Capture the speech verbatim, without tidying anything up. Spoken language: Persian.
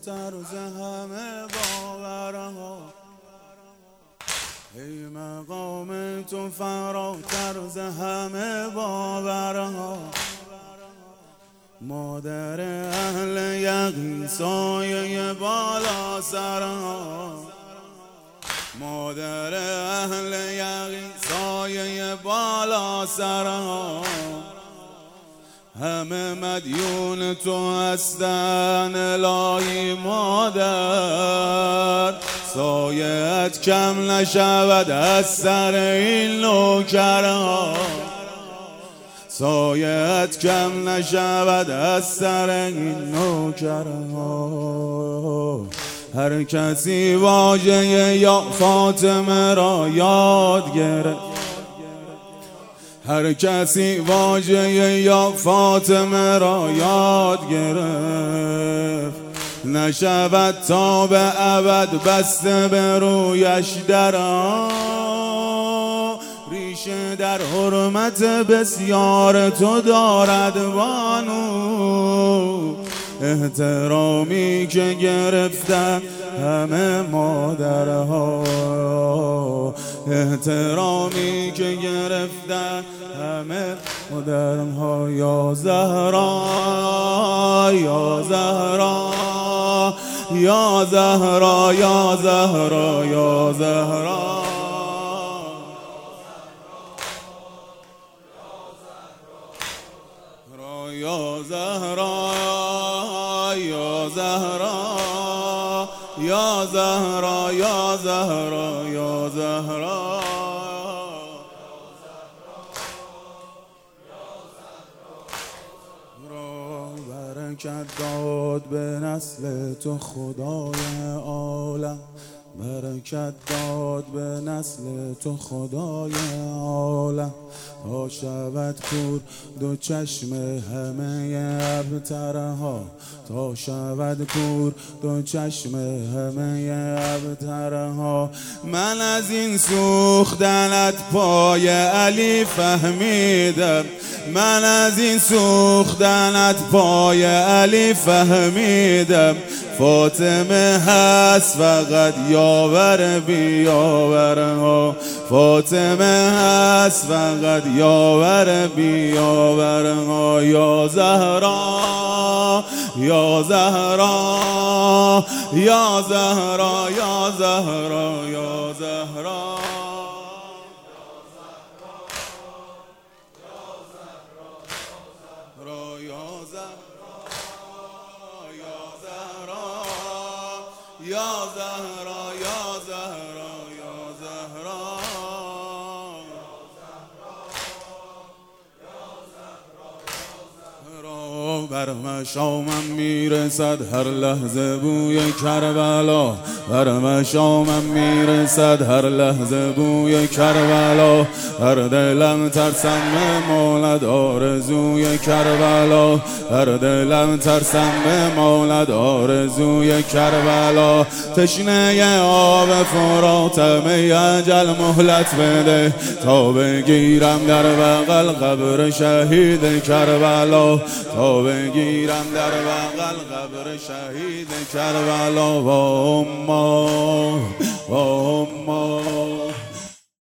فراتر ز همه باورها، ای مقام تو فراتر ز همه باورها. مادر اهل یقین سایه بالا سرها، مادر اهل یقین سایه بالا سرها. همه مدیون تو هستن الهی مادر، سایه‌ات کم نشود از سر این نوکرها، سایه‌ات کم نشود از سر این نوکرها. هر کسی واژه یا فاطمه را یاد گرفت، هر کسی واژه یا فاطمه را یاد گرفت، نشود تا به ابد بسته به رویش درا. ریشه در حرمت بسیار تو دارد بانو، احترامی که گرفتن همه مادرها، احترامی که گرفتن همه مادرها. یا زهرا یا زهرا یا زهرا یا زهرا یا زهرا یا زهرا یا زهرا یا زهرا یا زهرا یا زهرا. را برکت داد به نسل تو خدای عالم، برکت داد به نسل تو خدای عالم. تا شود کور دو چشم همه ابترها، تا شود کور دو چشم همه ابترها. من از این سوختنت پای علی فهمیدم، من از این سوختنت پای علی فهمیدم. فاطمه هست فقط یاور بیاورها، فاطمه هست فقط یاور بیاورها. یا زهرا یا زهرا یا زهرا یا زهرا یا زهرا. یا زهرا یا زهرا یا زهرا بر مشامم میرسد هر لحظه بوی کربلا، بر مشامم میرسد هر لحظه بوی کربلا. هر دلم ترسم بماند آرزوی کربلا، هر دلم ترسم بماند آرزوی کربلا. تشنه آب فراتم ای اجل مهلت بده، تا بگیرم در بغل قبر شهید کربلا، تا بگیرم در بغل قبر شهید کربلا. و اما و